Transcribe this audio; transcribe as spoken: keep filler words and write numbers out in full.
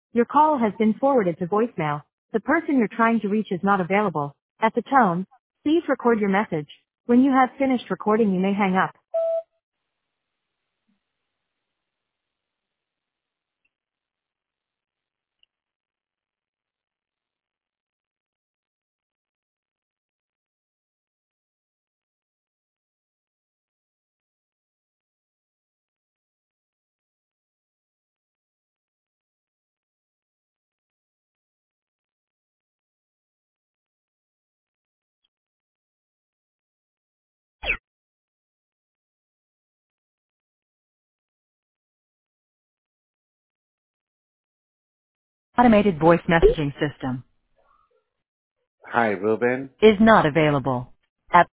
Your call has been forwarded to voicemail. The person you're trying to reach is not available. At the tone, please record your message. When you have finished recording, you may hang up. Automated voice messaging system Hi, Ruben. is not available. At